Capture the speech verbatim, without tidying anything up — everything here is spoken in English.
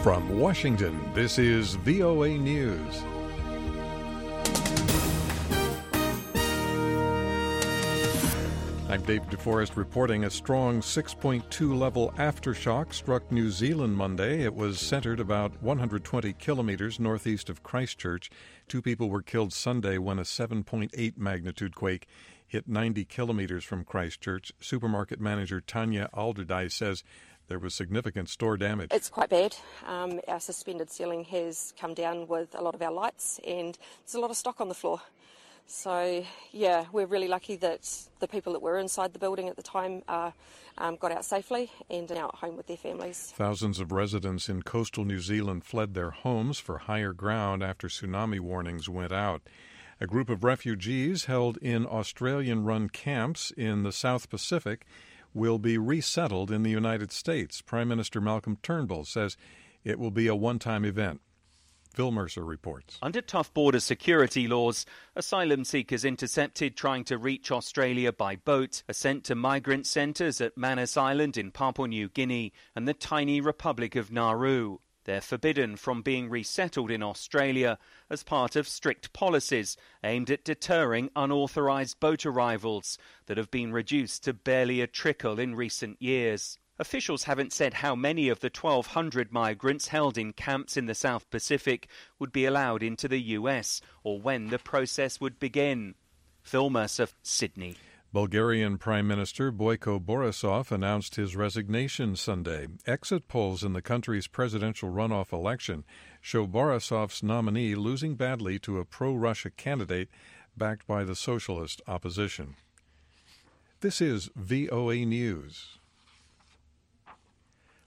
From Washington, this is V O A News. I'm Dave DeForest reporting. A strong six point two level aftershock struck New Zealand Monday. It was centered about one hundred twenty kilometers northeast of Christchurch. Two people were killed Sunday when a seven point eight magnitude quake hit ninety kilometers from Christchurch. Supermarket manager Tanya Alderdice says there was significant store damage. It's quite bad. Um, our suspended ceiling has come down with a lot of our lights, and there's a lot of stock on the floor. So, yeah, we're really lucky that the people that were inside the building at the time uh, um, got out safely and are now at home with their families. Thousands of residents in coastal New Zealand fled their homes for higher ground after tsunami warnings went out. A group of refugees held in Australian-run camps in the South Pacific will be resettled in the United States. Prime Minister Malcolm Turnbull says it will be a one-time event. Phil Mercer reports. Under tough border security laws, asylum seekers intercepted trying to reach Australia by boat are sent to migrant centres at Manus Island in Papua New Guinea and the tiny Republic of Nauru. They're forbidden from being resettled in Australia as part of strict policies aimed at deterring unauthorised boat arrivals that have been reduced to barely a trickle in recent years. Officials haven't said how many of the twelve hundred migrants held in camps in the South Pacific would be allowed into the U S or when the process would begin. Phil Mercer, Sydney. Bulgarian Prime Minister Boyko Borisov announced his resignation Sunday. Exit polls in the country's presidential runoff election show Borisov's nominee losing badly to a pro-Russia candidate backed by the socialist opposition. This is V O A News.